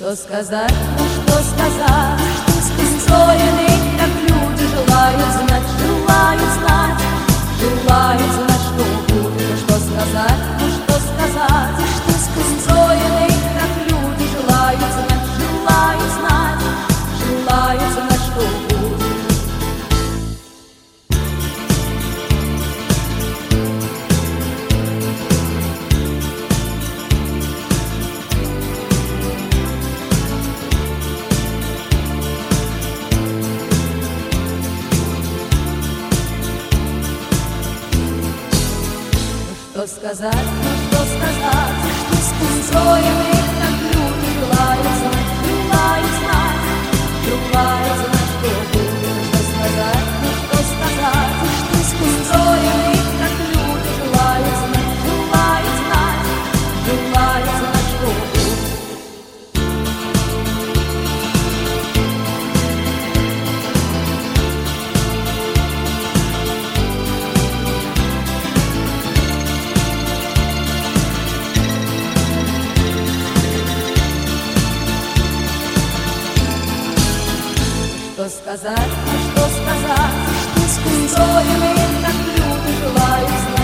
Что сказать, ну что сказать, что спокойны, как люди желают знать, что будет. Ну что сказать, ну что сказать, что спокойны, как люди желают знать, что будет. Что сказать, ну что сказать, что спокойны, как люди желают знать, что будет. Что сказать, ну что сказать, что спокойны, как люди желают знать, что будет. Что сказать, ну что сказать, что спокойны, как люди желают знать.